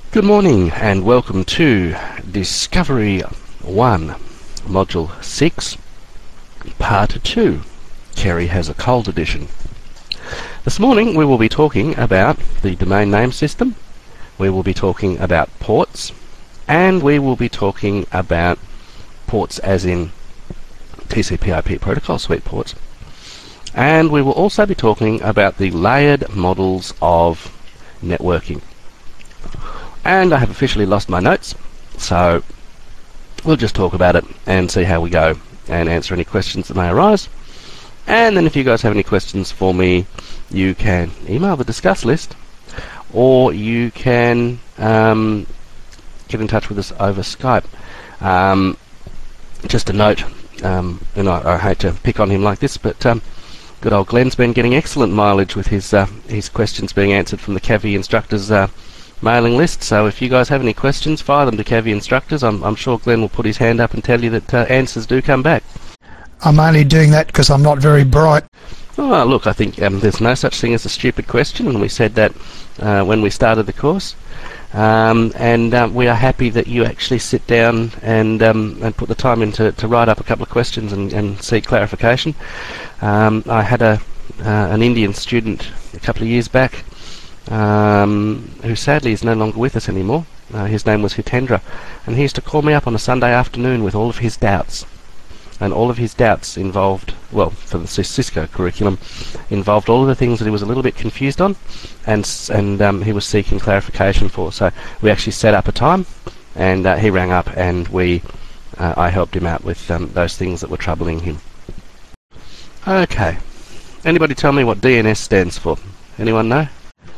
Good morning and welcome to Discovery 1, Module 6, Part 2. Kerry has a cold edition. This morning we will be talking about the domain name system, we will be talking about ports, and we will be talking about ports as in TCP/IP protocol suite ports. And we will also be talking about the layered models of networking. And I have officially lost my notes, so we'll just talk about it and see how we go and answer any questions that may arise. And then if you guys have any questions for me, you can email the discuss list, or you can get in touch with us over Skype. Just a note, and I hate to pick on him like this, but good old Glenn's been getting excellent mileage with his questions being answered from the Cavi Instructors mailing list. So if you guys have any questions, fire them to Cavi Instructors. I'm sure Glenn will put his hand up and tell you that answers do come back. I'm only doing that because I'm not very bright. Oh, look, I think there's no such thing as a stupid question, and we said that when we started the course. And we are happy that you actually sit down and put the time in to write up a couple of questions and seek clarification. I had an Indian student a couple of years back who sadly is no longer with us anymore. His name was Hitendra, and he used to call me up on a Sunday afternoon with all of his doubts. And all of his doubts involved, well, for the Cisco curriculum, involved all of the things that he was a little bit confused on, and he was seeking clarification for. So we actually set up a time, and he rang up, and I helped him out with those things that were troubling him. Okay. Anybody tell me what DNS stands for? Anyone know?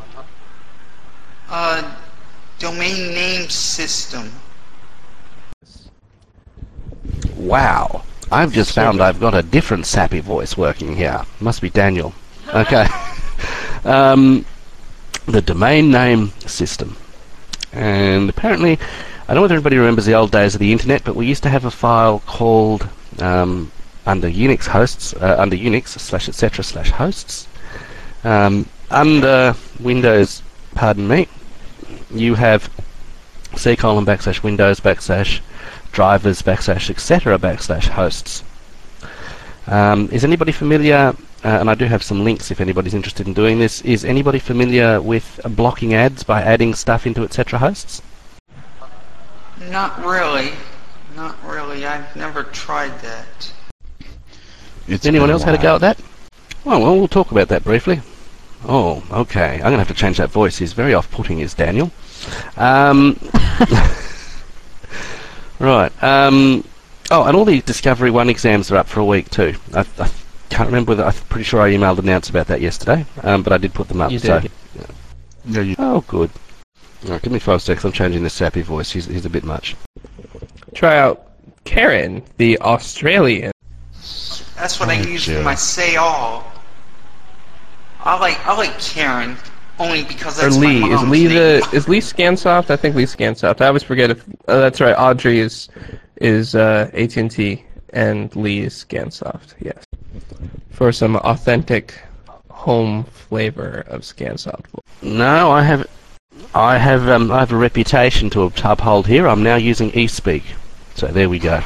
Domain name system. Wow. I've just found I've got a different sappy voice working here. Must be Daniel. Okay. The domain name system. And apparently, I don't know whether everybody remembers the old days of the internet, but we used to have a file called under Unix hosts, under Unix /etc/hosts. Under Windows, pardon me, you have C:\\Windows /drivers /etc/ hosts. Is anybody familiar, and I do have some links if anybody's interested in doing this, is anybody familiar with blocking ads by adding stuff into etc. hosts? Not really. Not really. I've never tried that. Anyone else had a go at that? Well, we'll talk about that briefly. Oh, okay. I'm going to have to change that voice. He's very off-putting, is Daniel. Right. Oh, and all the Discovery 1 exams are up for a week too. I can't remember whether, I'm pretty sure I emailed and announced about that yesterday, but I did put them up. You so. did. Yeah, oh, good. All right, give me 5 seconds. I'm changing this sappy voice. He's a bit much. Try out Karen, the Australian. That's what I use for my say all. I like Karen only because that's Or Lee. my Is mom's Lee name. is Lee Scansoft? I think Lee Scansoft. I always forget if that's right. Audrey is AT&T and Lee is Scansoft. Yes. For some authentic home flavor of Scansoft. No, I have a reputation to uphold here. I'm now using eSpeak. So there we go.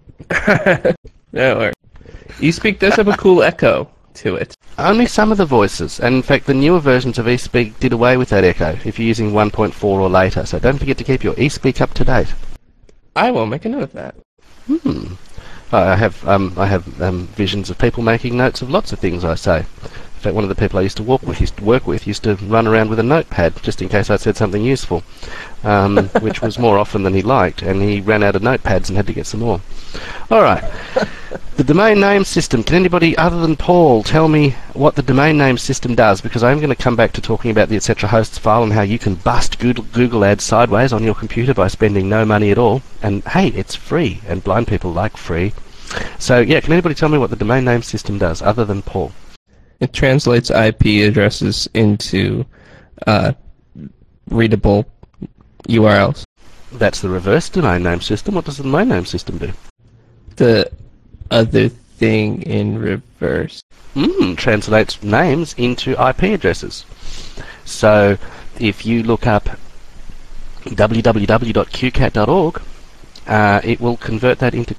No, eSpeak does have a cool echo to it. Only some of the voices, and in fact the newer versions of eSpeak did away with that echo if you're using 1.4 or later, so don't forget to keep your eSpeak up to date. I will make a note of that. I have visions of people making notes of lots of things I say. In fact, one of the people I used to work with used to run around with a notepad just in case I said something useful, which was more often than he liked, and he ran out of notepads and had to get some more. All right. The domain name system. Can anybody other than Paul tell me what the domain name system does? Because I'm going to come back to talking about the etc. hosts file and how you can bust Google ads sideways on your computer by spending no money at all. And hey, it's free, and blind people like free. So yeah, can anybody tell me what the domain name system does other than Paul? It translates IP addresses into readable URLs. That's the reverse domain name system. What does the domain name system do? The other thing in reverse. Translates names into IP addresses. So if you look up www.qcat.org, it will convert that into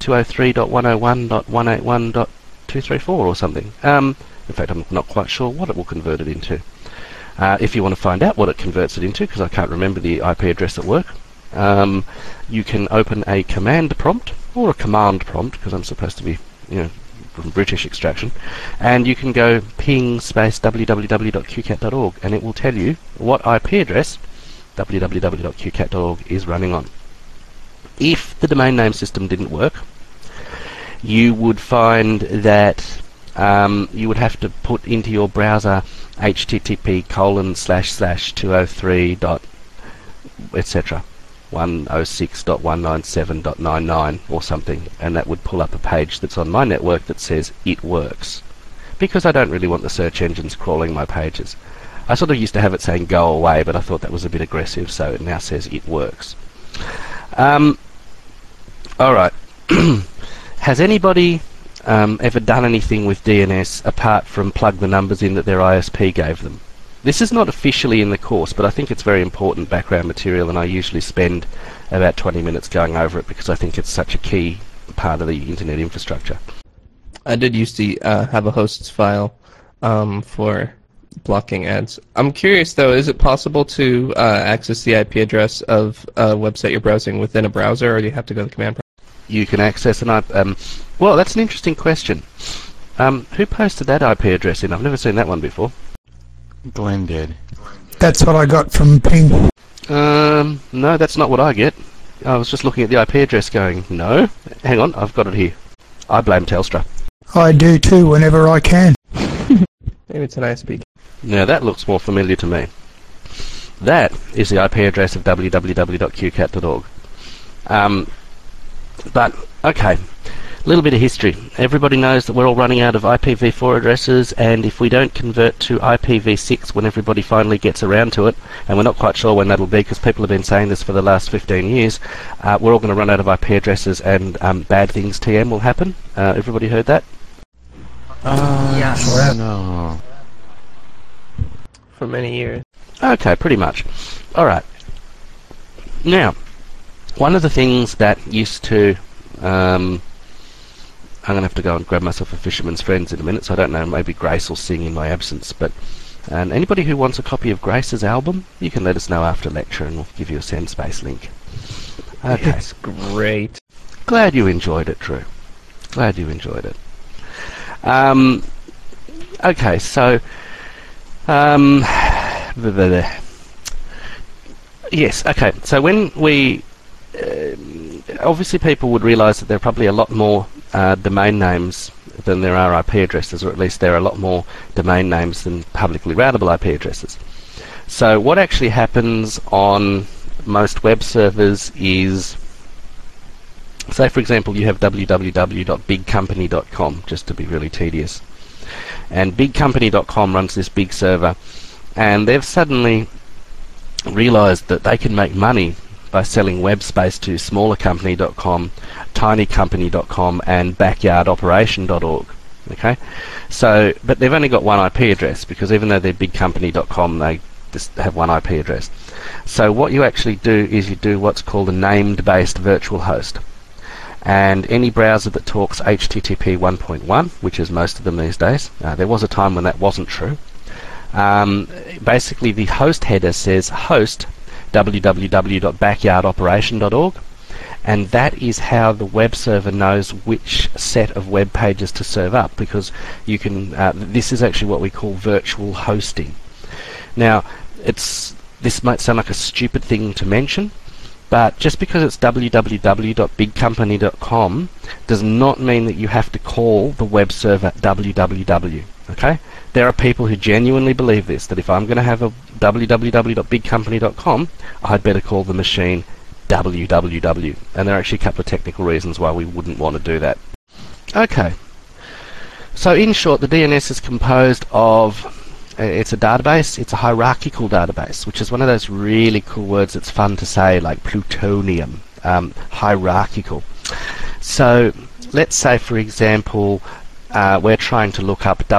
203.101.181.234 or something. In fact, I'm not quite sure what it will convert it into. If you want to find out what it converts it into, because I can't remember the IP address at work, you can open a command prompt, or a command prompt, because I'm supposed to be, from British extraction, and you can go ping space www.qcat.org, and it will tell you what IP address www.qcat.org is running on. If the domain name system didn't work, you would find that you would have to put into your browser http://203. etc. 106.197.99 or something, and that would pull up a page that's on my network that says it works, because I don't really want the search engines crawling my pages. I sort of used to have it saying go away, but I thought that was a bit aggressive, so it now says it works. Alright. Has anybody ever done anything with DNS apart from plug the numbers in that their ISP gave them? This is not officially in the course, but I think it's very important background material, and I usually spend about 20 minutes going over it because I think it's such a key part of the internet infrastructure. I did used to have a hosts file for blocking ads. I'm curious, though, is it possible to access the IP address of a website you're browsing within a browser, or do you have to go to the command prompt? You can access an IP... well, that's an interesting question. Who posted that IP address in? I've never seen that one before. Glenn did. That's what I got from ping. No, that's not what I get. I was just looking at the IP address going, no, hang on, I've got it here. I blame Telstra. I do too, whenever I can. Maybe it's an ISP. Now that looks more familiar to me. That is the IP address of www.qcat.org. But, okay, a little bit of history. Everybody knows that we're all running out of IPv4 addresses, and if we don't convert to IPv6 when everybody finally gets around to it, and we're not quite sure when that'll be because people have been saying this for the last 15 years, we're all going to run out of IP addresses, and bad things TM will happen. Everybody heard that? Yes. No. For many years. Okay, pretty much. Alright. Now, one of the things that used to... I'm going to have to go and grab myself a Fisherman's Friends in a minute, so I don't know, maybe Grace will sing in my absence, but anybody who wants a copy of Grace's album, you can let us know after lecture and we'll give you a SendSpace link. Okay. It's great. Glad you enjoyed it, Drew. Glad you enjoyed it. Okay, so... yes, okay, so when we... obviously people would realise that there are probably a lot more domain names than there are IP addresses, or at least there are a lot more domain names than publicly routable IP addresses. So what actually happens on most web servers is, say for example you have www.bigcompany.com, just to be really tedious, and bigcompany.com runs this big server, and they've suddenly realised that they can make money by selling web space to smallercompany.com, tinycompany.com, and backyardoperation.org. Okay, so but they've only got one IP address because even though they're bigcompany.com, they just have one IP address. So what you actually do is you do what's called a named-based virtual host, and any browser that talks HTTP 1.1, which is most of them these days. There was a time when that wasn't true. Basically, the host header says host www.backyardoperation.org, and that is how the web server knows which set of web pages to serve up, because you can this is actually what we call virtual hosting. Now this might sound like a stupid thing to mention, but just because it's www.bigcompany.com does not mean that you have to call the web server www. Okay? There are people who genuinely believe this, that if I'm going to have a www.bigcompany.com, I'd better call the machine www. And there are actually a couple of technical reasons why we wouldn't want to do that. Okay. So in short, the DNS is composed of, it's a database, it's a hierarchical database, which is one of those really cool words that's fun to say, like plutonium, hierarchical. So let's say, for example, we're trying to look up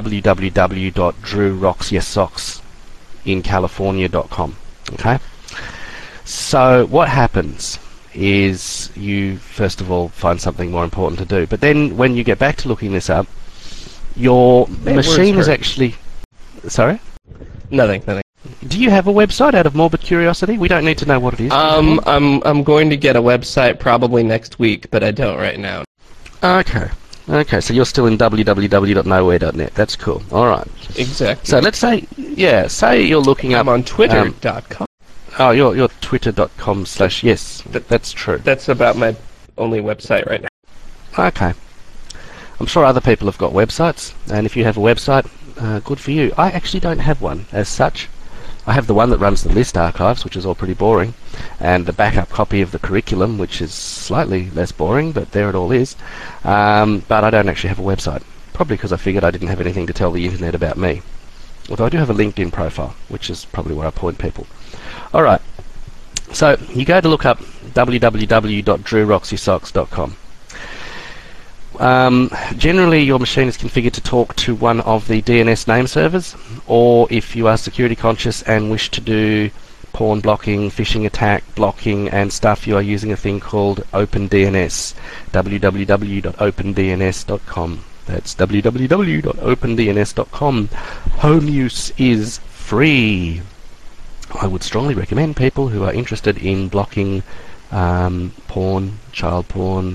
www.drewrocksyesocks in California.com. Okay? So what happens is you first of all find something more important to do, but then when you get back to looking this up, your machine is actually... Sorry? Nothing. Do you have a website out of morbid curiosity? We don't need to know what it is. I'm going to get a website probably next week, but I don't right now. Okay, so you're still in www.nowhere.net. That's cool. All right. Exactly. So let's say you're looking up... I'm on Twitter.com. Oh, you're twitter.com/... Yes, that's true. That's about my only website right now. Okay. I'm sure other people have got websites, and if you have a website, good for you. I actually don't have one as such. I have the one that runs the list archives, which is all pretty boring, and the backup copy of the curriculum, which is slightly less boring, but there it all is. But I don't actually have a website, probably because I figured I didn't have anything to tell the internet about me. Although I do have a LinkedIn profile, which is probably where I point people. All right, so you go to look up www.drewroxysocks.com. Generally, your machine is configured to talk to one of the DNS name servers, or if you are security conscious and wish to do porn blocking, phishing attack blocking and stuff, you are using a thing called OpenDNS. www.opendns.com. That's www.opendns.com. Home use is free. I would strongly recommend people who are interested in blocking porn, child porn,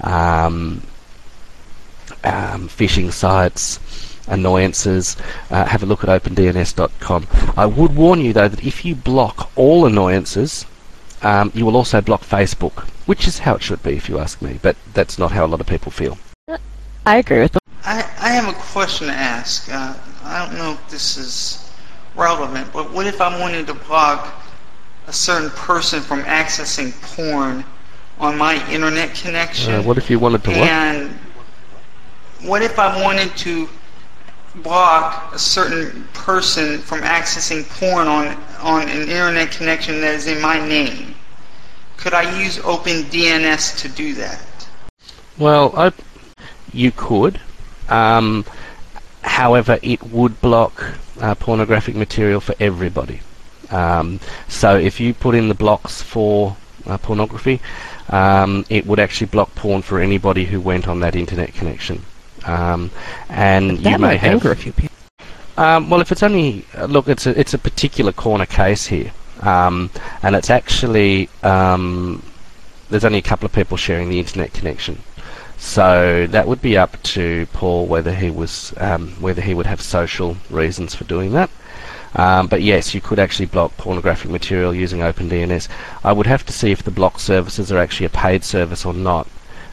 phishing sites, annoyances, have a look at opendns.com. I would warn you though that if you block all annoyances, you will also block Facebook, which is how it should be if you ask me, but that's not how a lot of people feel. I agree with them. I have a question to ask. I don't know if this is relevant, but what if I wanted to block a certain person from accessing porn on my internet connection? What if you wanted to what? And what if I wanted to block a certain person from accessing porn on an internet connection that is in my name? Could I use OpenDNS to do that? Well, you could. However, it would block pornographic material for everybody. So if you put in the blocks for pornography, it would actually block porn for anybody who went on that internet connection. And that you may have anger a few people. Well, if it's only look, it's a particular corner case here, and it's actually there's only a couple of people sharing the internet connection, so that would be up to Paul whether he was whether he would have social reasons for doing that. But yes, you could actually block pornographic material using OpenDNS. I would have to see if the block services are actually a paid service or not.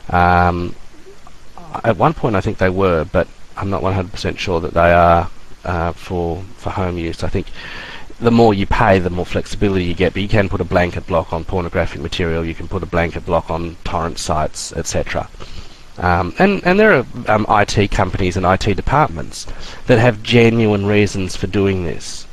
At one point I think they were, but I'm not 100% sure that they are for home use. I think the more you pay, the more flexibility you get, but you can put a blanket block on pornographic material, you can put a blanket block on torrent sites, etc. And there are IT companies and IT departments that have genuine reasons for doing this.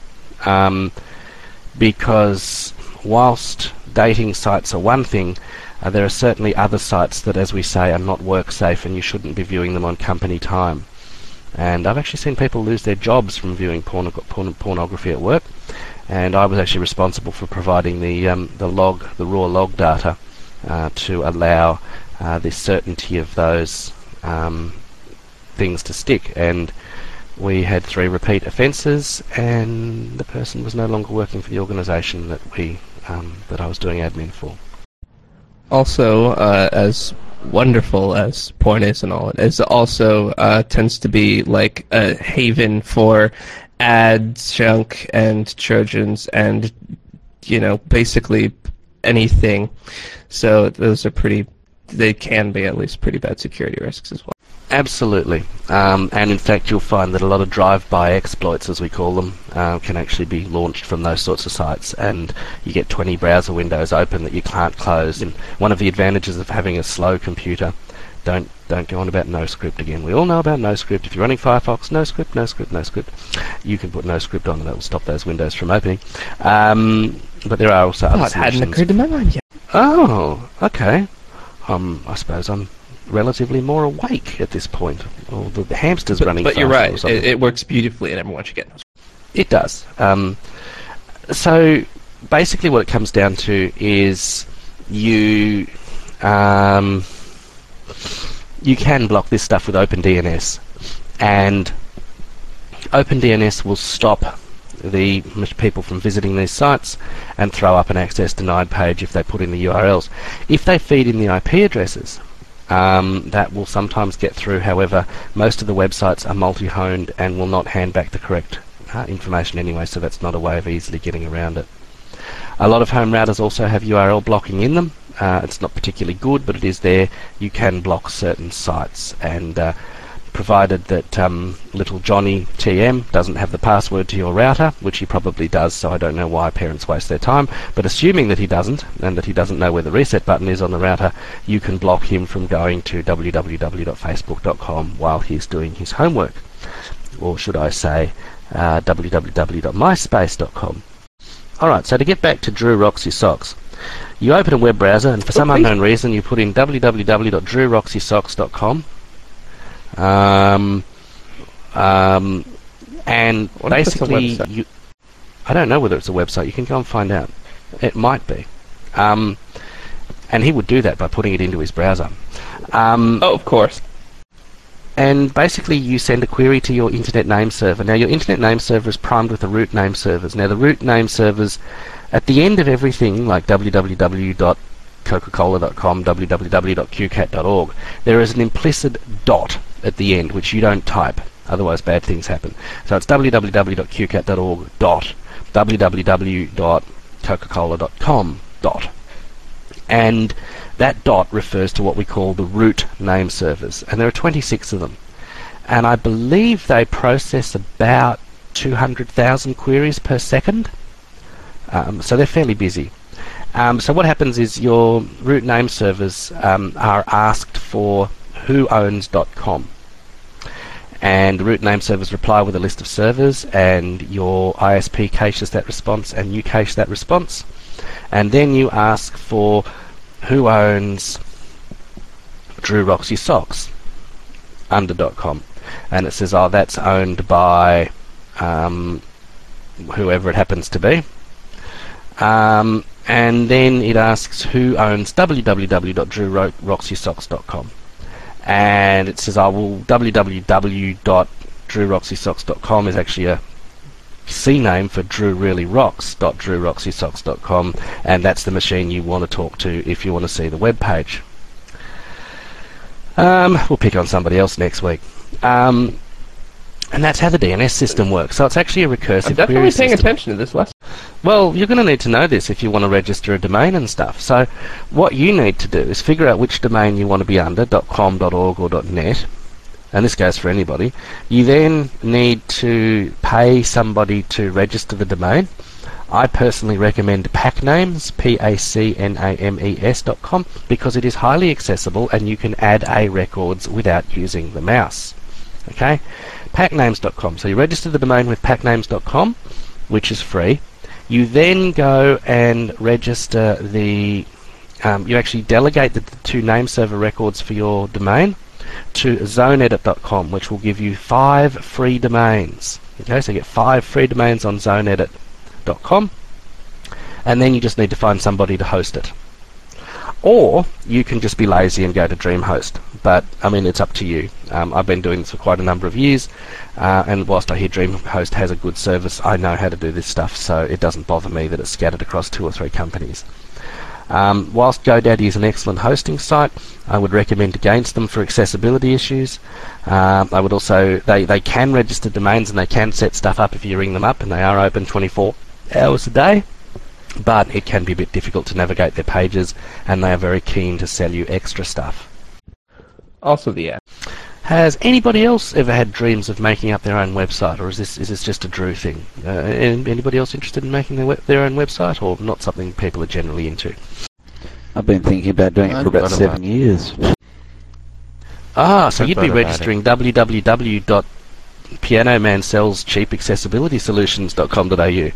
Because whilst dating sites are one thing, there are certainly other sites that, as we say, are not work safe and you shouldn't be viewing them on company time. And I've actually seen people lose their jobs from viewing pornography at work, and I was actually responsible for providing the raw log data to allow the certainty of those things to stick. And we had 3 repeat offences, and the person was no longer working for the organisation that I was doing admin for. Also, as wonderful as porn is and all, it is also tends to be like a haven for ads, junk, and Trojans, and basically anything. So those are they can be at least pretty bad security risks as well. Absolutely, and in fact you'll find that a lot of drive-by exploits, as we call them, can actually be launched from those sorts of sites, and you get 20 browser windows open that you can't close. And one of the advantages of having a slow computer, don't go on about NoScript again. We all know about NoScript. If you're running Firefox, NoScript, you can put NoScript on and that will stop those windows from opening. But there are also other it hadn't occurred to my mind yet. Oh, okay. I suppose I'm relatively more awake at this point. Or the hamster's running But you're faster or right. something. It works beautifully, and everyone should get those. It does. So basically what it comes down to is you you can block this stuff with OpenDNS, and OpenDNS will stop the people from visiting these sites and throw up an access denied page if they put in the URLs. If they feed in the IP addresses, that will sometimes get through. However, most of the websites are multi-honed and will not hand back the correct information anyway, so that's not a way of easily getting around it. A lot of home routers also have URL blocking in them. It's not particularly good, but it is there. You can block certain sites, and provided that little Johnny TM doesn't have the password to your router, which he probably does, so I don't know why parents waste their time, but assuming that he doesn't, and that he doesn't know where the reset button is on the router, you can block him from going to www.facebook.com while he's doing his homework. Or should I say www.myspace.com. Alright, so to get back to Drew Roxy Socks, you open a web browser and for some unknown reason you put in www.drewroxysocks.com, and basically I don't know whether it's a website. You can go and find out. It might be. And he would do that by putting it into his browser. Of course. And basically you send a query to your internet name server. Now your internet name server is primed with the root name servers. Now the root name servers, at the end of everything, like www.coca-cola.com, www.qcat.org, there is an implicit dot at the end, which you don't type, otherwise bad things happen. So it's www.qcat.org dot www.coca-cola.com dot. And that dot refers to what we call the root name servers, and there are 26 of them. And I believe they process about 200,000 queries per second, so they're fairly busy. So what happens is your root name servers are asked for whoowns.com, and the root name servers reply with a list of servers, and your ISP caches that response and you cache that response, and then you ask for who owns Drew Roxy Socks under.com, and it says, oh, that's owned by whoever it happens to be, and then it asks who owns www.drewroxysocks.com, and it says, oh, well, www.drewroxysocks.com is actually a C name for drewreallyrocks.drewroxysocks.com, and that's the machine you want to talk to if you want to see the web page. We'll pick on somebody else next week. And that's how the DNS system works. So it's actually a recursive I'm query definitely paying system. attention to this lesson. Well, you're going to need to know this if you want to register a domain and stuff. So what you need to do is figure out which domain you want to be under, .com, .org or .net, and this goes for anybody. You then need to pay somebody to register the domain. I personally recommend Pacnames, PACNAMES.com, because it is highly accessible and you can add A records without using the mouse. Okay, Pacnames.com. So you register the domain with Pacnames.com, which is free. You then go and register the, you actually delegate the two name server records for your domain to zoneedit.com, which will give you 5 free domains. Okay, so you get 5 free domains on zoneedit.com, and then you just need to find somebody to host it. Or you can just be lazy and go to DreamHost, but I mean, it's up to you. I've been doing this for quite a number of years, and whilst I hear DreamHost has a good service, I know how to do this stuff, so it doesn't bother me that it's scattered across 2 or 3 companies. Whilst GoDaddy is an excellent hosting site, I would recommend against them for accessibility issues. I would also, they can register domains and they can set stuff up if you ring them up, and they are open 24 hours a day, but it can be a bit difficult to navigate their pages, and they are very keen to sell you extra stuff. Also the app. Has anybody else ever had dreams of making up their own website, or is this just a Drew thing? Anybody else interested in making their own website, or not something people are generally into? I've been thinking about doing it for about 7 years. Ah, so you'd be thought about registering www.pianomansells.cheapaccessibilitysolutions.com.au.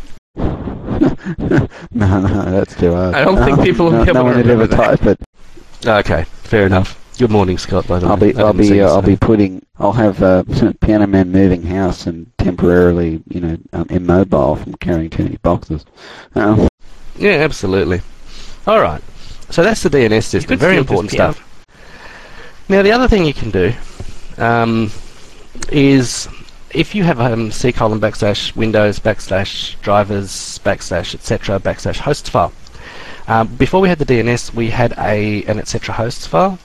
No, that's too hard. I don't think people will be able no to one would ever remember that. type it. Okay, fair enough. Good morning, Scott. By the way. I'll have Piano Man moving house and temporarily, immobile from carrying too many boxes. Yeah, absolutely. All right. So that's the DNS system. could Very still important just stuff. Now, the other thing you can do is if you have /Windows /drivers /etc /hosts file. Before we had the DNS, we had an etc hosts file,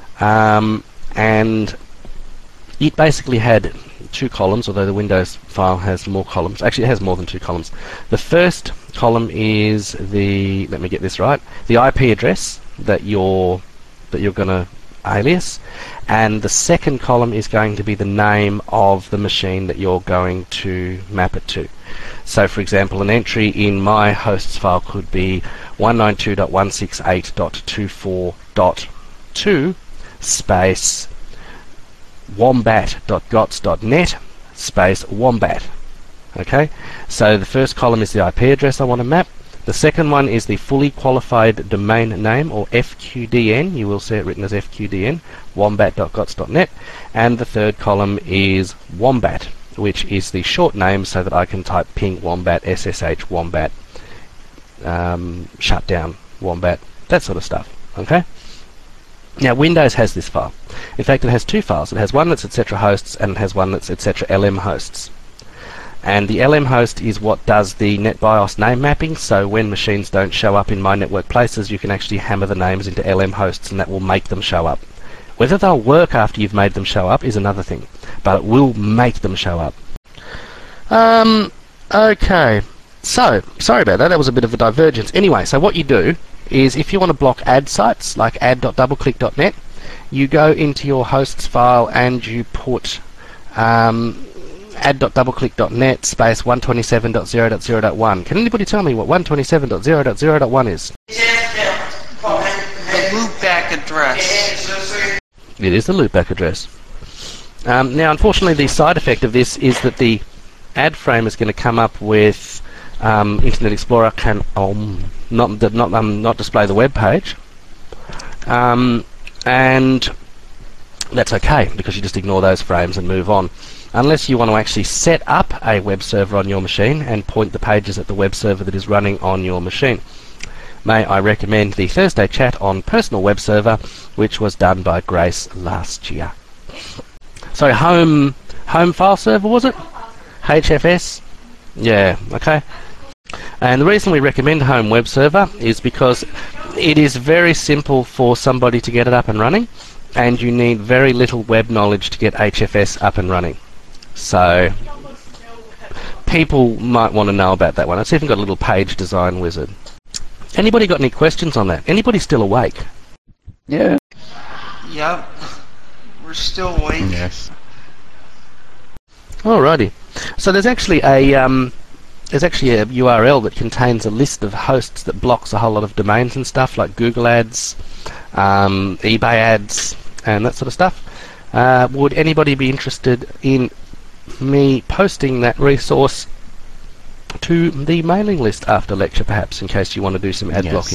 and it basically had 2 columns, although the Windows file has more columns. Actually, it has more than 2 columns. The first column is the, let me get this right, the IP address that you're going to alias, and the second column is going to be the name of the machine that you're going to map it to. So, for example, an entry in my hosts file could be 192.168.24.2 space wombat.gots.net space wombat. Okay, so the first column is the IP address I want to map. The second one is the fully qualified domain name, or FQDN. You will see it written as FQDN, wombat.gots.net. And the third column is wombat, which is the short name so that I can type ping wombat, SSH wombat, shutdown wombat, that sort of stuff. Okay. Now, Windows has this file. In fact, it has 2 files. It has one that's etc hosts, and it has one that's etc lm hosts. And the LM host is what does the NetBIOS name mapping, so when machines don't show up in My Network Places, you can actually hammer the names into LM hosts, and that will make them show up. Whether they'll work after you've made them show up is another thing, but it will make them show up. Okay. So, sorry about that. That was a bit of a divergence. Anyway, so what you do is if you want to block ad sites, like ad.doubleclick.net, you go into your hosts file and you put ad.doubleclick.net space 127.0.0.1. Can anybody tell me what 127.0.0.1 is? The loopback address. It is the loopback address. Now, unfortunately, the side effect of this is that the ad frame is going to come up with Internet Explorer can not display the web page, and that's okay because you just ignore those frames and move on. Unless you want to actually set up a web server on your machine and point the pages at the web server that is running on your machine. May I recommend the Thursday chat on Personal Web Server, which was done by Grace last year. So home file server, was it? HFS? Yeah, okay. And the reason we recommend Home Web Server is because it is very simple for somebody to get it up and running, and you need very little web knowledge to get HFS up and running. So people might want to know about that one. It's even got a little page design wizard. Anybody got any questions on that? Anybody still awake? Yeah. Yep. We're still awake. Yes. Alrighty. So there's actually a URL that contains a list of hosts that blocks a whole lot of domains and stuff like Google Ads, eBay ads, and that sort of stuff. Would anybody be interested in me posting that resource to the mailing list after lecture, perhaps, in case you want to do some ad blocking?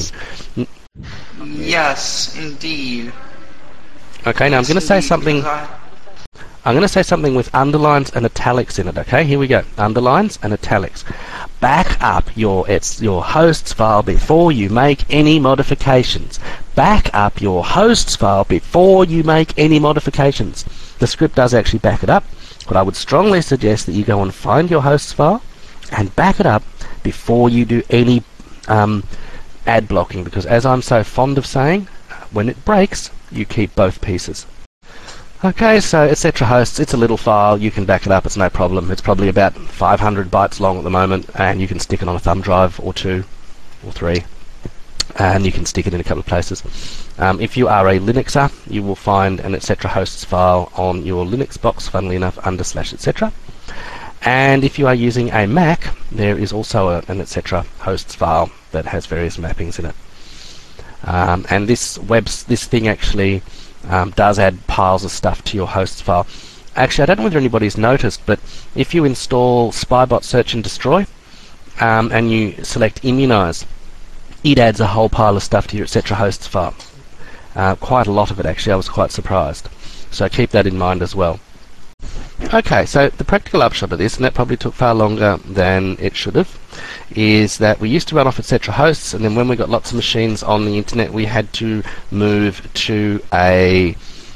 Yes, indeed. Okay, now I'm going to say something. I'm going to say something with underlines and italics in it. Okay, here we go. Underlines and italics. Back up your hosts file before you make any modifications. Back up your hosts file before you make any modifications. The script does actually back it up, but I would strongly suggest that you go and find your hosts file and back it up before you do any ad blocking, because as I'm so fond of saying, when it breaks, you keep both pieces. Okay, so etc hosts, it's a little file, you can back it up, it's no problem. It's probably about 500 bytes long at the moment, and you can stick it on a thumb drive or 2 or 3, and you can stick it in a couple of places. If you are a Linuxer, you will find an etc hosts file on your Linux box, funnily enough, under /etc. And if you are using a Mac, there is also an etc hosts file that has various mappings in it. And this thing actually does add piles of stuff to your hosts file. Actually, I don't know whether anybody's noticed, but if you install Spybot Search and Destroy and you select Immunize, it adds a whole pile of stuff to your etc hosts file. Quite a lot of it, actually. I was quite surprised. So keep that in mind as well. Okay, so the practical upshot of this, and that probably took far longer than it should have, is that we used to run off Etc hosts, and then when we got lots of machines on the internet, we had to move to a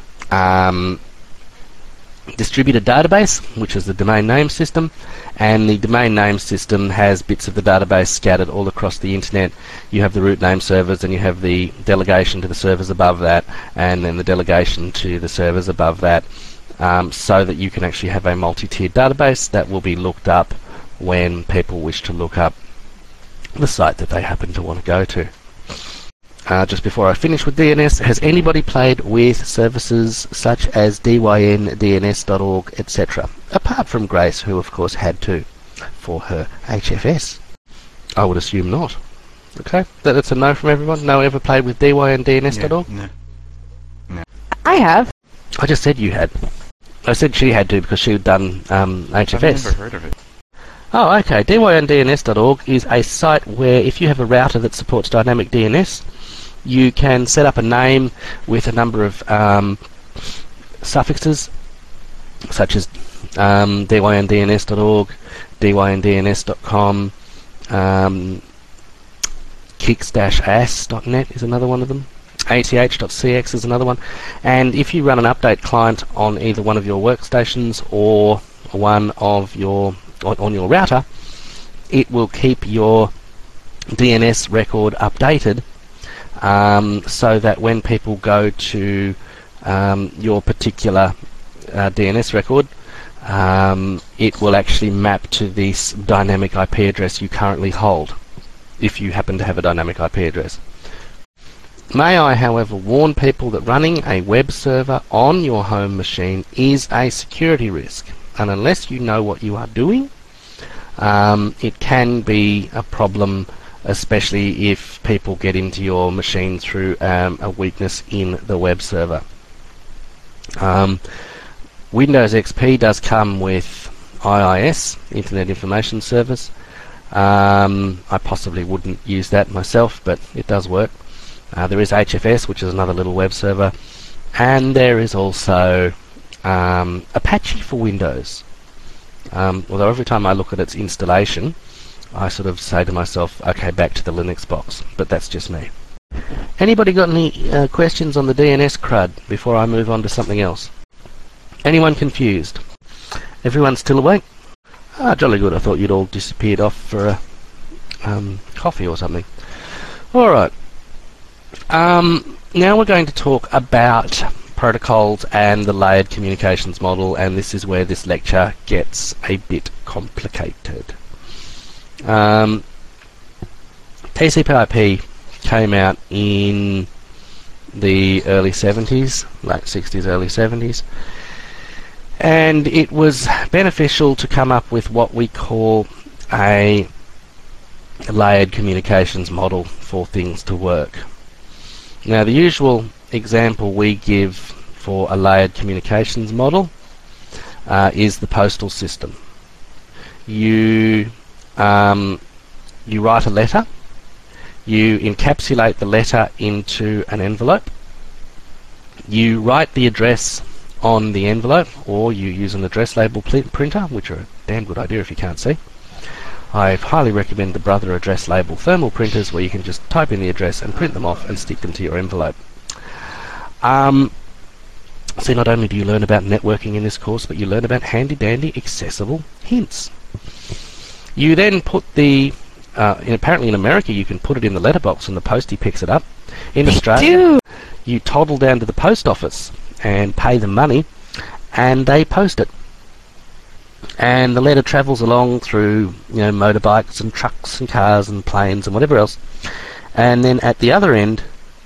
distributed database, which is the domain name system, and the domain name system has bits of the database scattered all across the internet. You have the root name servers, and you have the delegation to the servers above that, and then the delegation to the servers above that, so that you can actually have a multi-tiered database that will be looked up when people wish to look up the site that they happen to want to go to. Just before I finish with DNS, has anybody played with services such as DYN, DNS.org, etc.? Apart from Grace, who of course had to for her HFS. I would assume not. Okay, that's a no from everyone. No ever played with DYN, DNS.org? No. I have. I just said you had. I said she had to because she had done HFS. I've never heard of it. Oh, okay. DYNDNS.org is a site where if you have a router that supports dynamic DNS, you can set up a name with a number of suffixes, such as DYNDNS.org, DYNDNS.com, kix-ass.net is another one of them. ATH.cx is another one, and if you run an update client on either one of your workstations or one of your on your router, it will keep your DNS record updated, so that when people go to your particular DNS record, it will actually map to this dynamic IP address you currently hold, if you happen to have a dynamic IP address. May I, however, warn people that running a web server on your home machine is a security risk, and unless you know what you are doing, it can be a problem, especially if people get into your machine through a weakness in the web server. Windows XP does come with IIS, Internet Information Service. I possibly wouldn't use that myself, but it does work. There is HFS, which is another little web server, and there is also Apache for Windows. Although every time I look at its installation, I sort of say to myself, okay, back to the Linux box, but that's just me. Anybody got any questions on the DNS crud before I move on to something else? Anyone confused? Everyone still awake? Ah, jolly good. I thought you'd all disappeared off for a coffee or something. Alright. Now we're going to talk about protocols and the layered communications model, and this is where this lecture gets a bit complicated. TCP/IP came out in the early 70s, late 60s, early 70s, and it was beneficial to come up with what we call a layered communications model for things to work. Now, the usual example we give for a layered communications model is the postal system. You write a letter, you encapsulate the letter into an envelope, you write the address on the envelope, or you use an address label printer, which are a damn good idea if you can't see. I highly recommend the Brother address label thermal printers, where you can just type in the address and print them off and stick them to your envelope. So not only do you learn about networking in this course, but you learn about handy-dandy accessible hints. You then put the, apparently in America you can put it in the letterbox and the postie picks it up. In Australia, you toddle down to the post office and pay them money, and they post it. And the letter travels along through, motorbikes and trucks and cars and planes and whatever else. And then at the other end,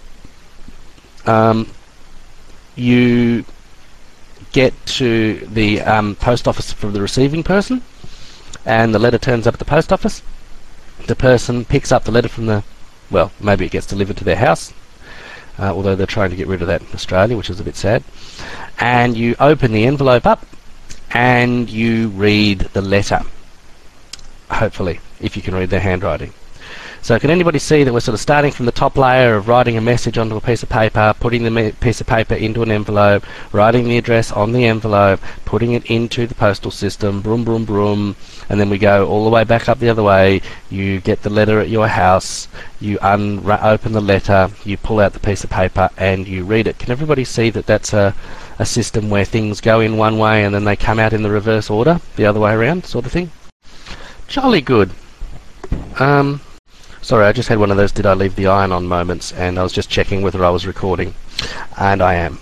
you get to the post office for the receiving person, and the letter turns up at the post office. The person picks up the letter from the, well, maybe it gets delivered to their house, although they're trying to get rid of that in Australia, which is a bit sad. And you open the envelope up, and you read the letter, hopefully, if you can read their handwriting. So can anybody see that we're sort of starting from the top layer of writing a message onto a piece of paper, putting the piece of paper into an envelope, writing the address on the envelope, putting it into the postal system, broom, broom, broom, and then we go all the way back up the other way. You get the letter at your house, you open the letter, you pull out the piece of paper, and you read it. Can everybody see that that's a system where things go in one way and then they come out in the reverse order, the other way around, sort of thing? Jolly good. Sorry, I just had one of those did I leave the iron on moments, and I was just checking whether I was recording, and I am.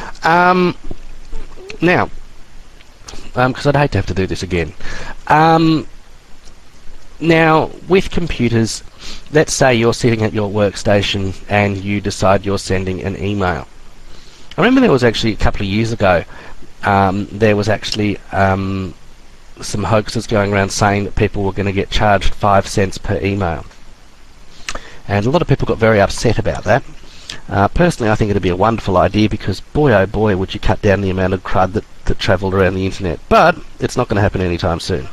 Now, because I'd hate to have to do this again. Now, with computers, let's say you're sitting at your workstation and you decide you're sending an email. I remember there was actually a couple of years ago, there was actually some hoaxes going around saying that people were going to get charged 5 cents per email. And a lot of people got very upset about that. Personally, I think it'd be a wonderful idea because, boy oh boy, would you cut down the amount of crud that travelled around the internet. But it's not going to happen anytime soon.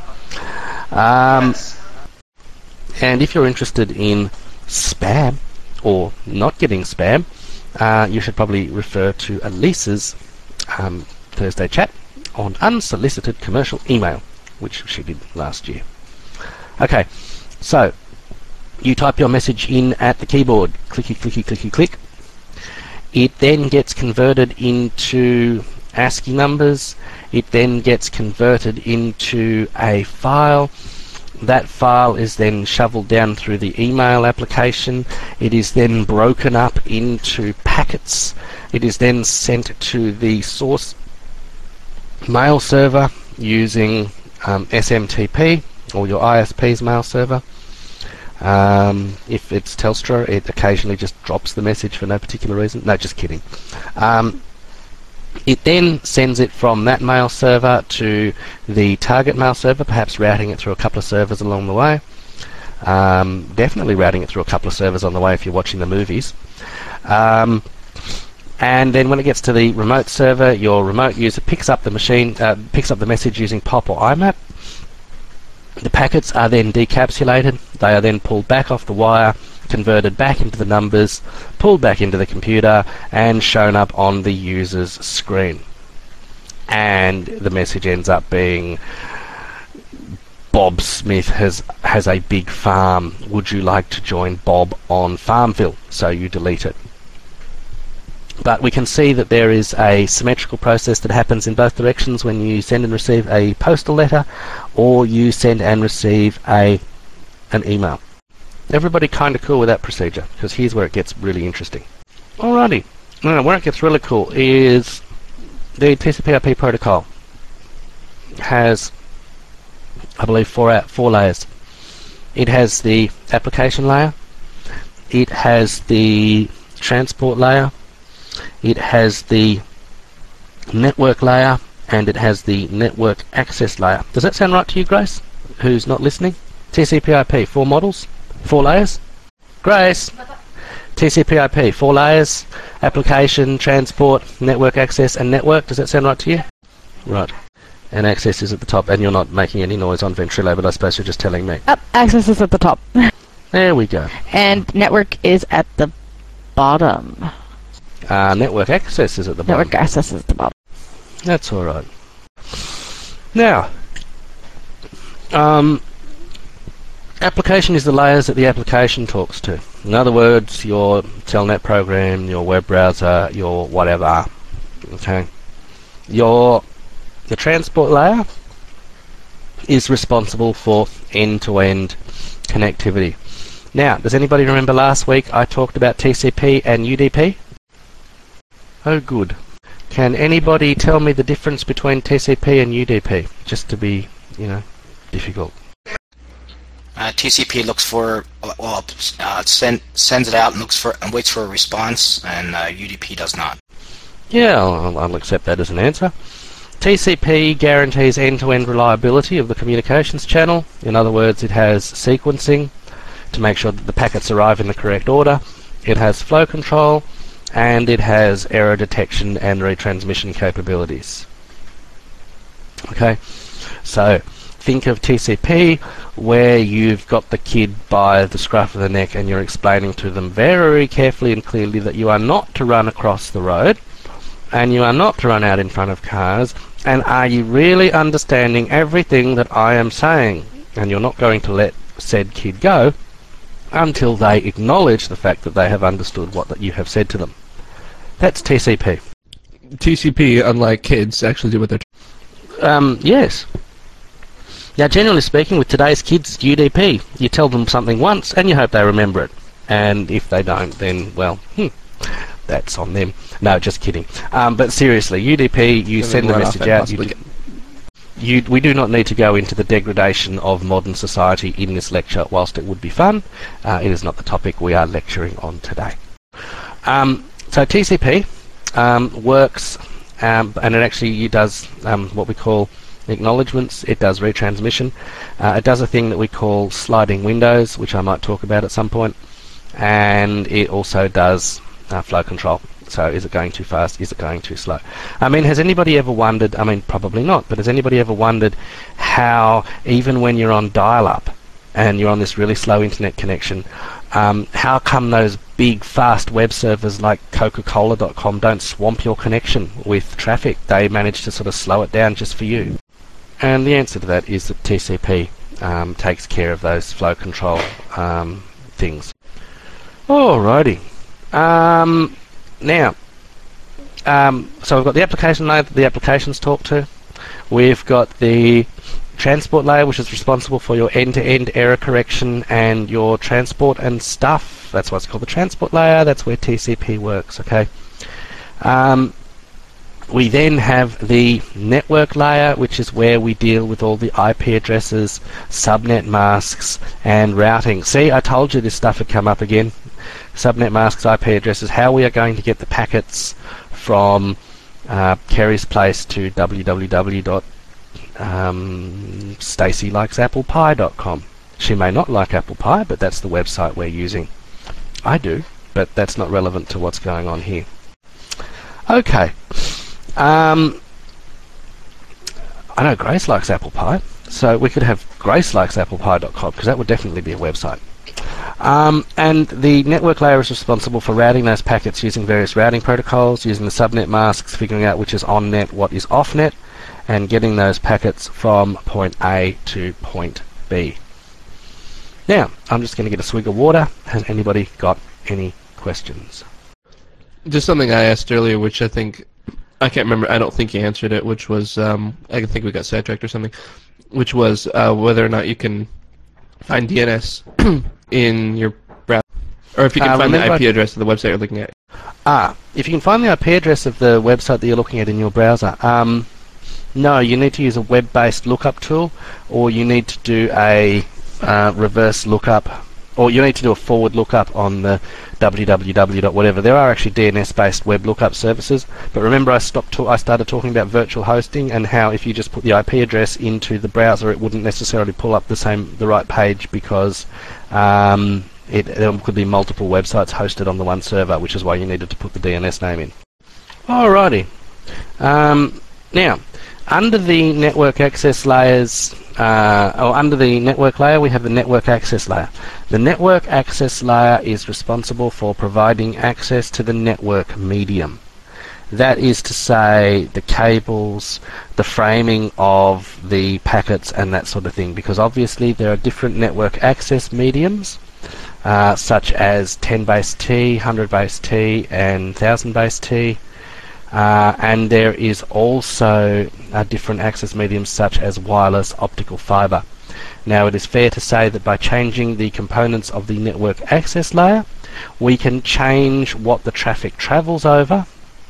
And if you're interested in spam, or not getting spam, you should probably refer to Elisa's Thursday chat on unsolicited commercial email, which she did last year. Okay, so you type your message in at the keyboard, clicky, clicky, clicky, click. It then gets converted into ASCII numbers. It then gets converted into a file. That file is then shoveled down through the email application. It is then broken up into packets. It is then sent to the source mail server using SMTP, or your ISP's mail server. If it's Telstra, it occasionally just drops the message for no particular reason. No, just kidding. It then sends it from that mail server to the target mail server, perhaps routing it through a couple of servers along the way. Definitely routing it through a couple of servers on the way if you're watching the movies. And then when it gets to the remote server, your remote user picks up the message using POP or IMAP. The packets are then decapsulated. They are then pulled back off the wire, converted back into the numbers, pulled back into the computer, and shown up on the user's screen. And the message ends up being, Bob Smith has a big farm. Would you like to join Bob on Farmville? So you delete it. But we can see that there is a symmetrical process that happens in both directions when you send and receive a postal letter, or you send and receive an email. Everybody kind of cool with that procedure, because here's where it gets really interesting. Alrighty, now where it gets really cool is the TCP/IP protocol has, I believe, four layers. It has the application layer, it has the transport layer, it has the network layer, and it has the network access layer. Does that sound right to you, Grace, who's not listening? TCP/IP, 4 models, 4 layers? Grace? TCP/IP, 4 layers, application, transport, network access, and network. Does that sound right to you? Right. And access is at the top, and you're not making any noise on Ventrilo, but I suppose you're just telling me. Access is at the top. There we go. And network is at the bottom. Network access is at the bottom. Network access is at the bottom. That's alright. Now, application is the layers that the application talks to. In other words, your telnet program, your web browser, your whatever. Okay. The transport layer is responsible for end-to-end connectivity. Now, does anybody remember last week I talked about TCP and UDP? Oh, good. Can anybody tell me the difference between TCP and UDP? Just to be, difficult. TCP looks for, sends it out and looks for and waits for a response, and UDP does not. Yeah, I'll accept that as an answer. TCP guarantees end-to-end reliability of the communications channel. In other words, it has sequencing to make sure that the packets arrive in the correct order. It has flow control, and it has error detection and retransmission capabilities. Okay, so think of TCP where you've got the kid by the scruff of the neck and you're explaining to them very carefully and clearly that you are not to run across the road and you are not to run out in front of cars, and are you really understanding everything that I am saying? And you're not going to let said kid go until they acknowledge the fact that they have understood what that you have said to them. That's TCP. TCP, unlike kids, actually do what they're... Yes. Now, generally speaking, with today's kids, it's UDP. You tell them something once, and you hope they remember it. And if they don't, then, well, that's on them. No, just kidding. But seriously, UDP, you send the message out. We do not need to go into the degradation of modern society in this lecture, whilst it would be fun. It is not the topic we are lecturing on today. So TCP works, and it actually does what we call acknowledgements. It does retransmission. It does a thing that we call sliding windows, which I might talk about at some point, and it also does flow control. So is it going too fast? Is it going too slow? I mean, has anybody ever wondered, I mean, probably not, but has anybody ever wondered how, even when you're on dial-up and you're on this really slow internet connection, how come those big fast web servers like Coca-Cola.com don't swamp your connection with traffic? They manage to sort of slow it down just for you. And the answer to that is that TCP takes care of those flow control things. Alrighty. Now, so we've got the application layer that the applications talk to. We've got the transport layer, which is responsible for your end-to-end error correction and your transport and stuff. That's what's called the transport layer. That's where TCP works, okay? We then have the network layer, which is where we deal with all the IP addresses, subnet masks, and routing. See, I told you this stuff had come up again. Subnet masks, IP addresses, how we are going to get the packets from Kerry's place to www.stacylikesApplePie.com. She may not like apple pie, but that's the website we're using. I do, but that's not relevant to what's going on here. Okay. I know Grace likes apple pie, so we could have gracelikesApplePie.com, because that would definitely be a website. And the network layer is responsible for routing those packets using various routing protocols, using the subnet masks, figuring out which is on-net, what is off-net, and getting those packets from point A to point B. Now, I'm just going to get a swig of water. Has anybody got any questions? Just something I asked earlier, which I think... I can't remember. I don't think you answered it, which was... I think we got sidetracked or something. Which was whether or not you can find DNS in your browser. Or if you can find the IP address of the website you're looking at. If you can find the IP address of the website that you're looking at in your browser, no, you need to use a web-based lookup tool, or you need to do a reverse lookup, or you need to do a forward lookup on the www.whatever. There are actually DNS-based web lookup services, but remember I started talking about virtual hosting and how if you just put the IP address into the browser, it wouldn't necessarily pull up the right page because there could be multiple websites hosted on the one server, which is why you needed to put the DNS name in. Alrighty. Now, under the network access layers, or under the network layer, we have the network access layer. The network access layer is responsible for providing access to the network medium. That is to say, the cables, the framing of the packets and that sort of thing, because obviously there are different network access mediums, such as 10 base T, 100 base T, and 1000 base T. And there is also different access mediums such as wireless optical fiber. Now it is fair to say that by changing the components of the network access layer, we can change what the traffic travels over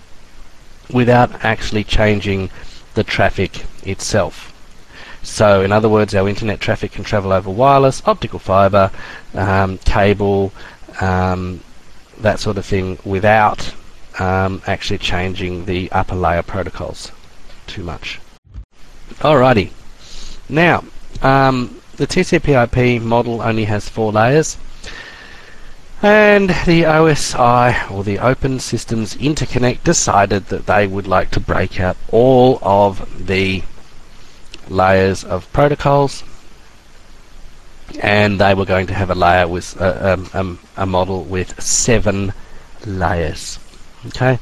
without actually changing the traffic itself. So in other words, our internet traffic can travel over wireless, optical fiber, cable, that sort of thing without actually changing the upper layer protocols too much. Alrighty. Now, the TCP/IP model only has 4 layers, and the OSI, or the Open Systems Interconnect, decided that they would like to break out all of the layers of protocols, and they were going to have a layer with a model with 7 layers. Okay.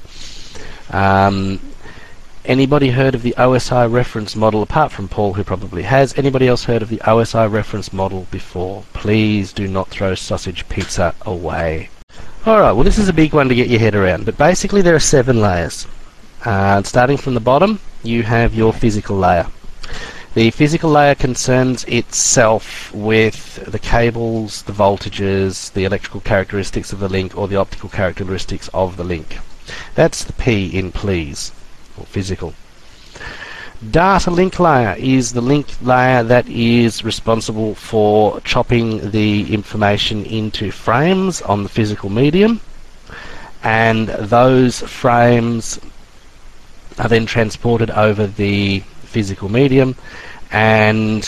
Anybody heard of the OSI reference model, apart from Paul, who probably has? Anybody else heard of the OSI reference model before? Please do not throw sausage pizza away. Alright, well this is a big one to get your head around, but basically there are 7 layers. Starting from the bottom, you have your physical layer. The physical layer concerns itself with the cables, the voltages, the electrical characteristics of the link, or the optical characteristics of the link. That's the P in please, or physical. Data link layer is the link layer that is responsible for chopping the information into frames on the physical medium, and those frames are then transported over the physical medium and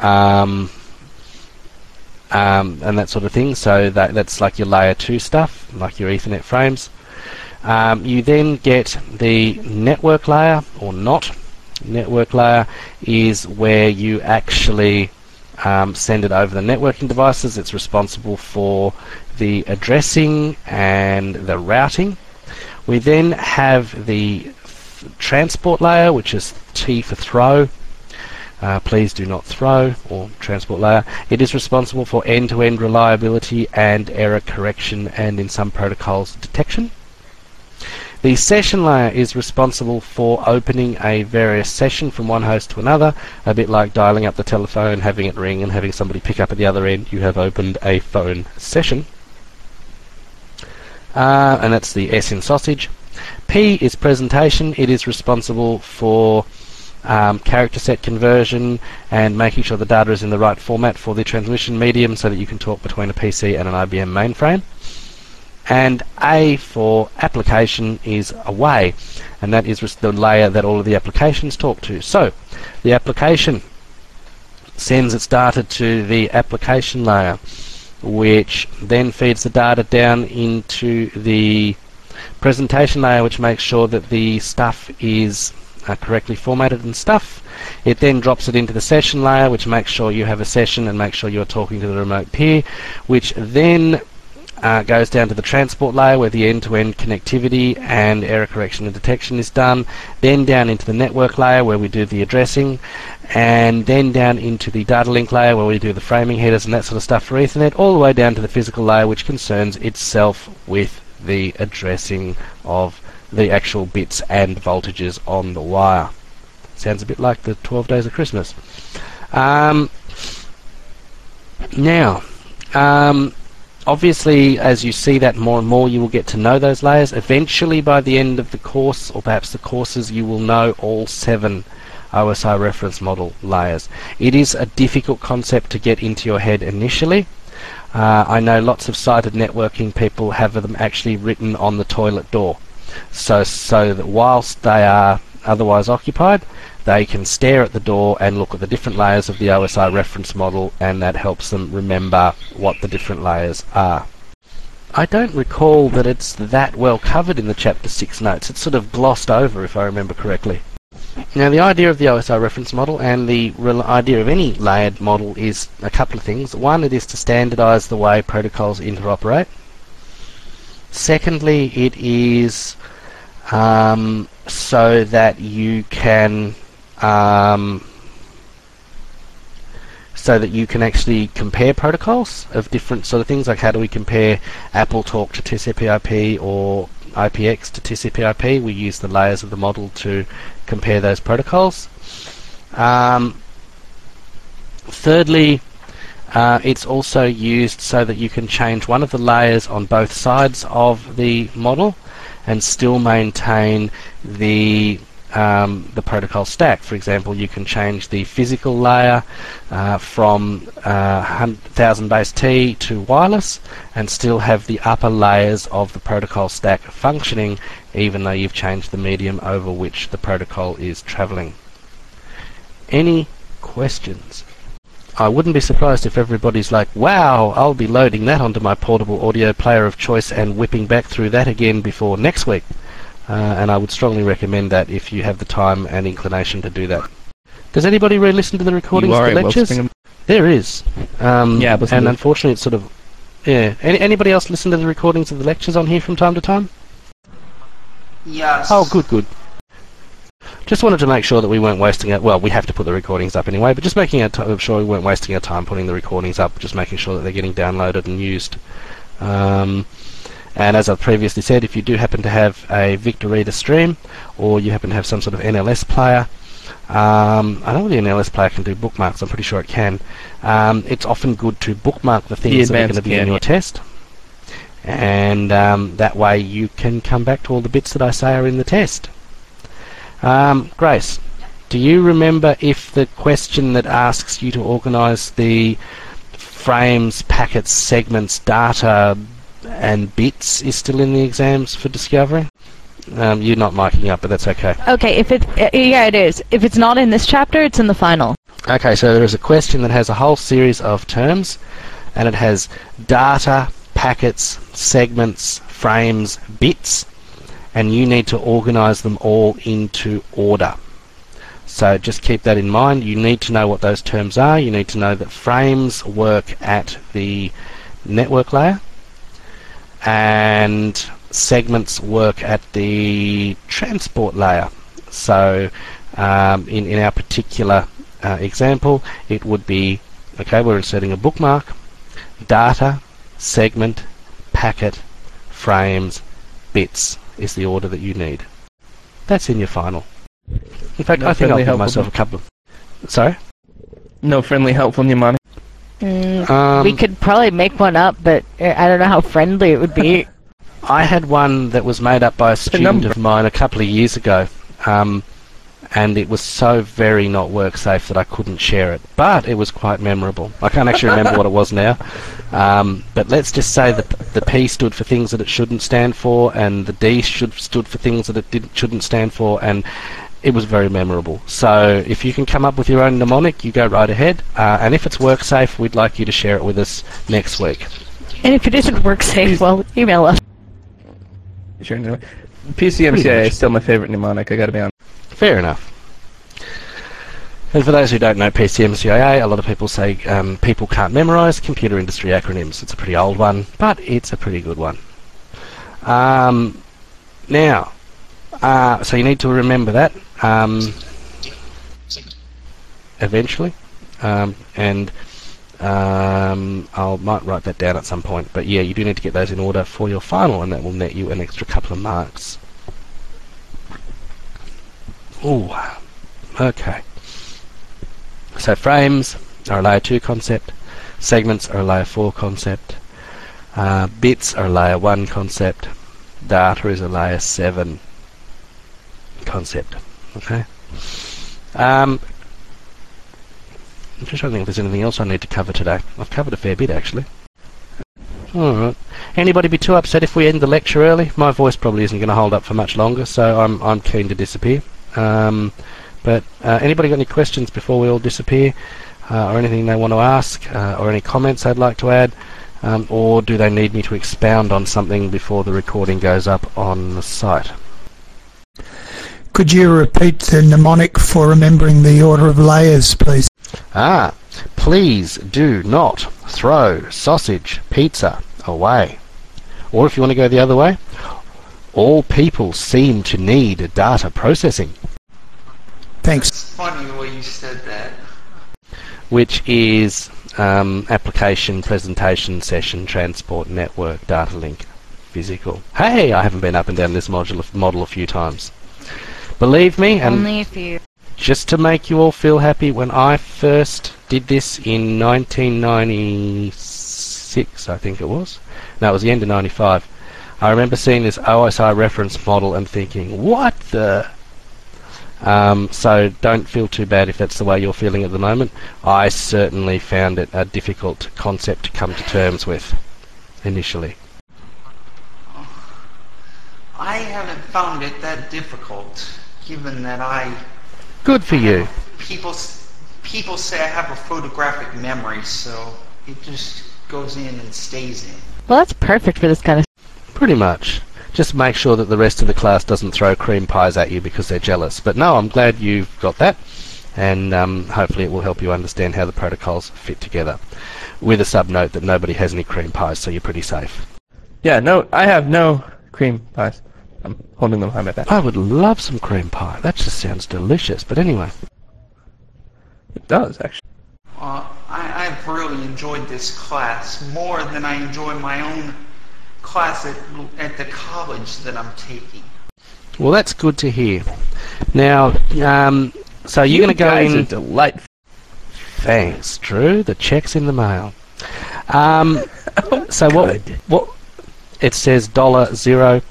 that sort of thing. So that's like your layer 2 stuff, like your Ethernet frames. You then get the network layer, or NOT. Network layer is where you actually send it over the networking devices. It's responsible for the addressing and the routing. We then have the transport layer, which is T for throw. Please do not throw, or transport layer. It is responsible for end-to-end reliability and error correction, and in some protocols, detection. The session layer is responsible for opening a various session from one host to another, a bit like dialing up the telephone, having it ring, and having somebody pick up at the other end. You have opened a phone session. And that's the S in sausage. P is presentation. It is responsible for character set conversion and making sure the data is in the right format for the transmission medium so that you can talk between a PC and an IBM mainframe. And A for application is away, and that is the layer that all of the applications talk to. So the application sends its data to the application layer, which then feeds the data down into the presentation layer, which makes sure that the stuff is correctly formatted and stuff. It then drops it into the session layer, which makes sure you have a session and makes sure you're talking to the remote peer, which then goes down to the transport layer where the end-to-end connectivity and error correction and detection is done, then down into the network layer where we do the addressing, and then down into the data link layer where we do the framing headers and that sort of stuff for Ethernet, all the way down to the physical layer, which concerns itself with the addressing of the actual bits and voltages on the wire. Sounds a bit like the 12 Days of Christmas. Obviously, as you see that more and more, you will get to know those layers. Eventually, by the end of the course, or perhaps the courses, you will know all 7 OSI reference model layers. It is a difficult concept to get into your head initially. I know lots of sighted networking people have them actually written on the toilet door, so that whilst they are otherwise occupied, they can stare at the door and look at the different layers of the OSI reference model, and that helps them remember what the different layers are. I don't recall that it's that well covered in the Chapter 6 notes. It's sort of glossed over, if I remember correctly. Now, the idea of the OSI reference model and the idea of any layered model is a couple of things. One, it is to standardize the way protocols interoperate. Secondly, it is so that you can actually compare protocols of different sort of things, like how do we compare AppleTalk to TCP/IP or IPX to TCP/IP. We use the layers of the model to compare those protocols. Thirdly, it's also used so that you can change one of the layers on both sides of the model and still maintain the protocol stack. For example, you can change the physical layer from 1000 base T to wireless and still have the upper layers of the protocol stack functioning, even though you've changed the medium over which the protocol is traveling. Any questions? I wouldn't be surprised if everybody's like, wow, I'll be loading that onto my portable audio player of choice and whipping back through that again before next week. And I would strongly recommend that if you have the time and inclination to do that. Does anybody re-listen to the recordings You of are the able to lectures? bring 'em- There is. Yeah, but and unfortunately it's sort of... Yeah. Anybody else listen to the recordings of the lectures on here from time to time? Yes. Oh, good. Just wanted to make sure that we weren't wasting it. Well, we have to put the recordings up anyway, but just making sure we weren't wasting our time putting the recordings up, just making sure that they're getting downloaded and used. And as I've previously said, if you do happen to have a Victor Reader stream, or you happen to have some sort of NLS player, I don't know whether the NLS player can do bookmarks, I'm pretty sure it can. It's often good to bookmark the things that are going to be in your test. And that way you can come back to all the bits that I say are in the test. Grace, do you remember if the question that asks you to organise the frames, packets, segments, data and bits is still in the exams for Discovery? You're not miking up, but that's okay. Okay, if it yeah, it is. If it's not in this chapter, it's in the final. Okay, so there is a question that has a whole series of terms, and it has data, packets, segments, frames, bits, and you need to organise them all into order. So just keep that in mind. You need to know what those terms are. You need to know that frames work at the network layer, and segments work at the transport layer. So in our particular example, it would be, okay, we're inserting a bookmark, data, segment, packet, frames, bits is the order that you need. That's in your final. In fact, I think I'll give myself a couple of... Sorry? No friendly, helpful mnemonic. We could probably make one up, but I don't know how friendly it would be. I had one that was made up by a student of mine a couple of years ago, and it was so very not work safe that I couldn't share it. But it was quite memorable. I can't actually remember what it was now. But let's just say that the P stood for things that it shouldn't stand for, and the D stood for things that it shouldn't stand for, and it was very memorable. So if you can come up with your own mnemonic, you go right ahead. And if it's work safe, we'd like you to share it with us next week. And if it isn't work safe, well, email us. Sure. PCMCIA is still my favourite mnemonic, I gotta be honest. Fair enough. And for those who don't know PCMCIA, a lot of people say people can't memorise computer industry acronyms. It's a pretty old one, but it's a pretty good one. Now, so you need to remember that eventually, and I might write that down at some point. But yeah, you do need to get those in order for your final, and that will net you an extra couple of marks. Ooh, okay. So frames are a layer 2 concept, segments are a layer 4 concept, bits are a layer 1 concept, data is a layer 7 concept. Okay. I'm just trying to think if there's anything else I need to cover today. I've covered a fair bit actually. Alright. Anybody be too upset if we end the lecture early? My voice probably isn't going to hold up for much longer, so I'm keen to disappear. But anybody got any questions before we all disappear, or anything they want to ask, or any comments they'd like to add, or do they need me to expound on something before the recording goes up on the site? Could you repeat the mnemonic for remembering the order of layers, please? Please do not throw sausage pizza away. Or if you want to go the other way, all people seem to need data processing. Thanks. It's funny the way you said that. Which is application, presentation, session, transport, network, data link, physical. Hey, I haven't been up and down this model a few times. Believe me, and Only a few. just to make you all feel happy, when I first did this in 1996, I think it was. No, it was the end of 95. I remember seeing this OSI reference model and thinking, what the... so don't feel too bad if that's the way you're feeling at the moment. I certainly found it a difficult concept to come to terms with initially. I haven't found it that difficult, given that Good for you. people say I have a photographic memory, so it just goes in and stays in. Well, that's perfect for this kind of... Pretty much. Just make sure that the rest of the class doesn't throw cream pies at you because they're jealous. But no, I'm glad you've got that. and hopefully it will help you understand how the protocols fit together. With a sub-note that nobody has any cream pies, so you're pretty safe. Yeah, no, I have no cream pies. I'm holding them behind my back. I would love some cream pie. That just sounds delicious. But anyway. It does, actually. I've really enjoyed this class more than I enjoy my own class at the college that I'm taking. Well, that's good to hear. Now, so you're going to go in... Are delightful. Thanks, Drew. The check's in the mail. So what? It says $0.00.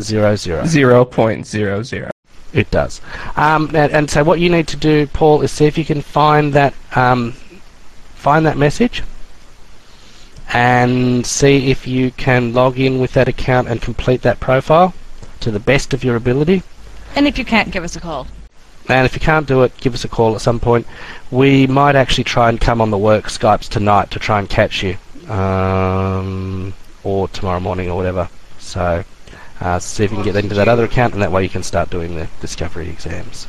0.00. It does. And so what you need to do, Paul, is see if you can find that message, and see if you can log in with that account and complete that profile to the best of your ability. And if you can't, give us a call. And if you can't do it, give us a call at some point. We might actually try and come on the work Skypes tonight to try and catch you, or tomorrow morning or whatever. So see if you can get into that other account, and that way you can start doing the discovery exams.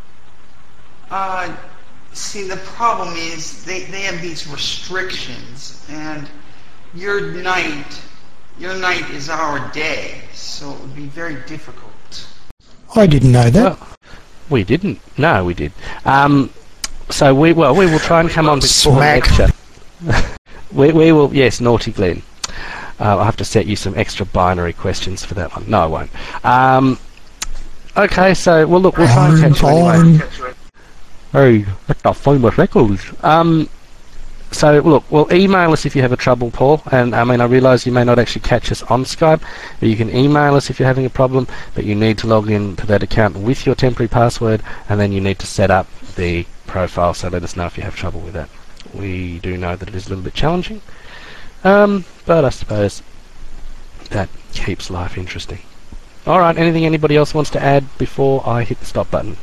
See, the problem is they have these restrictions, and your night is our day, so it would be very difficult. I didn't know that. Well, we didn't. No, we did. So we will try and come on before lecture. we will. Yes, naughty Glenn. I'll have to set you some extra binary questions for that one. No, I won't. Okay, so we'll try and catch you anyway. Hey, that's the famous records. So look, well, email us if you have a trouble, Paul. And I mean, I realise you may not actually catch us on Skype, but you can email us if you're having a problem. But you need to log in to that account with your temporary password, and then you need to set up the profile. So let us know if you have trouble with that. We do know that it is a little bit challenging, but I suppose that keeps life interesting. All right, anything anybody else wants to add before I hit the stop button?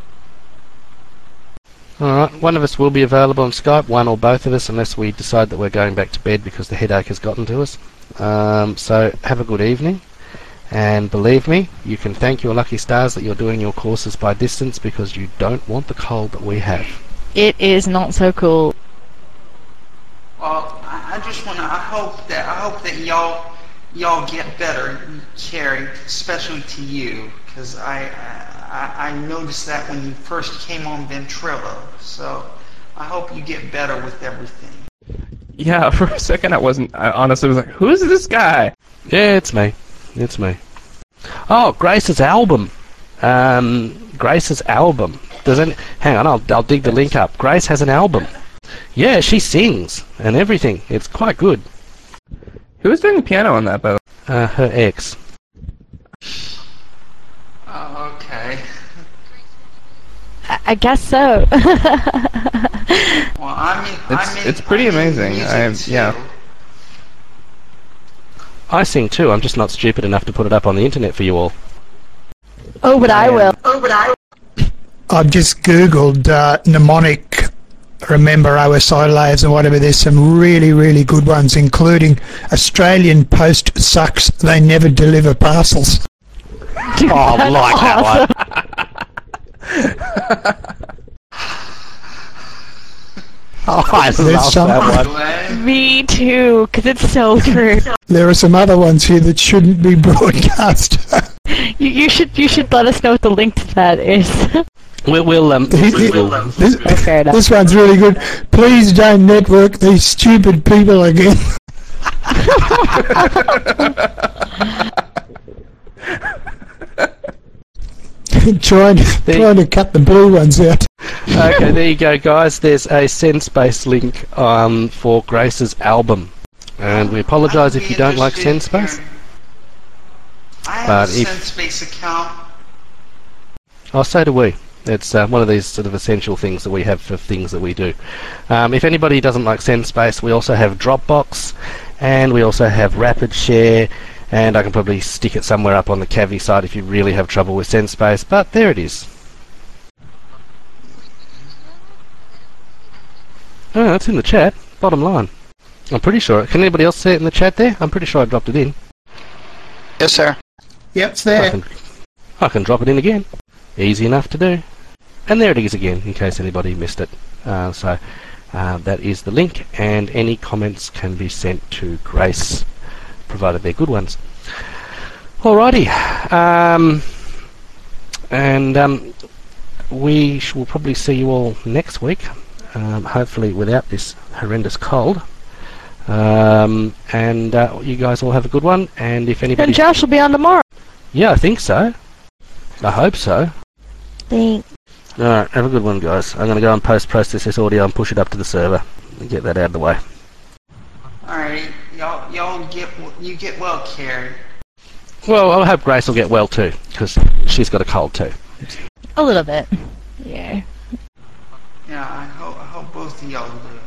Alright, one of us will be available on Skype, one or both of us, unless we decide that we're going back to bed because the headache has gotten to us. So have a good evening, and believe me, you can thank your lucky stars that you're doing your courses by distance, because you don't want the cold that we have. It is not so cool. Well, I hope that y'all get better, Carrie, especially to you, because I noticed that when you first came on Ventrilo, so I hope you get better with everything. Yeah, for a second I honestly was like, who is this guy? Yeah, it's me. It's me. Oh, Grace's album. Grace's album. Hang on, I'll dig the link up. Grace has an album. Yeah, she sings and everything. It's quite good. Who was doing the piano on that, by the way? Her ex. Oh, okay. I guess so. Well, it's pretty amazing. Yeah. I sing too. I'm just not stupid enough to put it up on the internet for you all. Oh, but I will. I've just googled mnemonic remember OSI layers and whatever. There's some really, really good ones, including Australian Post sucks, they never deliver parcels. Oh, I like awesome. that one. Oh, I love that one. Me too, because it's so true. There are some other ones here that shouldn't be broadcast. You should let us know what the link to that is. This one's really good. Please don't network these stupid people again. trying to cut the blue ones out. Okay, there you go, guys. There's a SendSpace link for Grace's album, and we apologise if you don't like SendSpace. I have a SendSpace account. Oh, so do we. It's one of these sort of essential things that we have for things that we do. If anybody doesn't like SendSpace, we also have Dropbox, and we also have RapidShare, and I can probably stick it somewhere up on the Cavi site if you really have trouble with SendSpace, but there it is. Oh, it's in the chat, bottom line. I'm pretty sure. Can anybody else see it in the chat there? I'm pretty sure I dropped it in. Yes, sir. Yep, it's there. I can drop it in again. Easy enough to do. And there it is again, in case anybody missed it. So that is the link, and any comments can be sent to Grace, provided they're good ones. Alrighty, we will probably see you all next week, hopefully without this horrendous cold. You guys all have a good one, and if anybody... And Josh will be on tomorrow. Yeah, I think so. I hope so. Thanks. Alright, have a good one, guys. I'm going to go and post-process this audio and push it up to the server and get that out of the way. Alright, y'all get well cared. Well, I hope Grace will get well too, because she's got a cold too. A little bit. Yeah. Yeah, I hope both of y'all do.